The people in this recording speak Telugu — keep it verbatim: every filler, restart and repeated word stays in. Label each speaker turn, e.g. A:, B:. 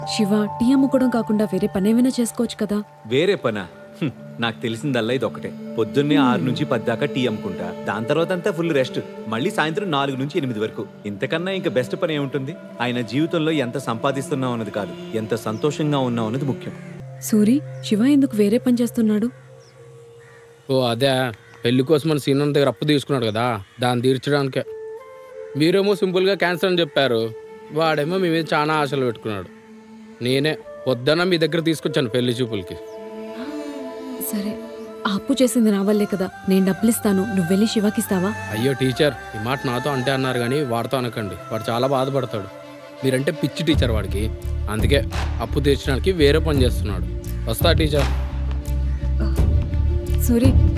A: శివ, టీ అమ్ముకోవడం కాకుండా వేరే పనేమైనా చేసుకోవచ్చు కదా.
B: వేరే పనా? హ్మ్, నాకు తెలిసిందల్లా ఇది ఒకటే. పొద్దున్నే ఆరు నుంచి పది దాకా టీ అమ్ముకుంటా, దాని తర్వాత అంతా ఫుల్ రెస్ట్, మళ్ళీ సాయంత్రం నాలుగు నుంచి ఎనిమిది వరకు. ఇంతకన్నా ఇంకా బెస్ట్ పని ఏముంటుంది? ఆయన జీవితంలో ఎంత సంపాదిస్తున్నాం అన్నది కాదు, ఎంత సంతోషంగా ఉన్నాం అన్నది ముఖ్యం.
A: సూరి, శివ ఎందుకు వేరే పని చేస్తున్నాడు?
C: ఓ అదే, పెళ్లి కోసం మన సీనియర్ దగ్గర అప్పు తీసుకున్నాడు కదా, దాన్ని తీర్చడానికే. మీరేమో సింపుల్గా క్యాన్సర్ అని చెప్పారు, వాడేమో మీ మీద చాలా ఆశలు పెట్టుకున్నాడు. నేనే పొద్దున్న మీ దగ్గర తీసుకొచ్చాను పెళ్లి చూపులకి.
A: సరే, ఆ అప్పు చేసింది నా వల్లే కదా, నేను డబ్బులు ఇస్తాను, నువ్వు వెళ్ళి శివకిస్తావా?
C: అయ్యో టీచర్, ఈ మాట నాతో అంటే అన్నారు కానీ వాడితో అనకండి, వాడు చాలా బాధపడతాడు. మీరంటే పిచ్చి టీచర్ వాడికి, అందుకే అప్పు తీర్చడానికి వేరే పని చేస్తున్నాడు. వస్తా టీచర్.
A: సూరి,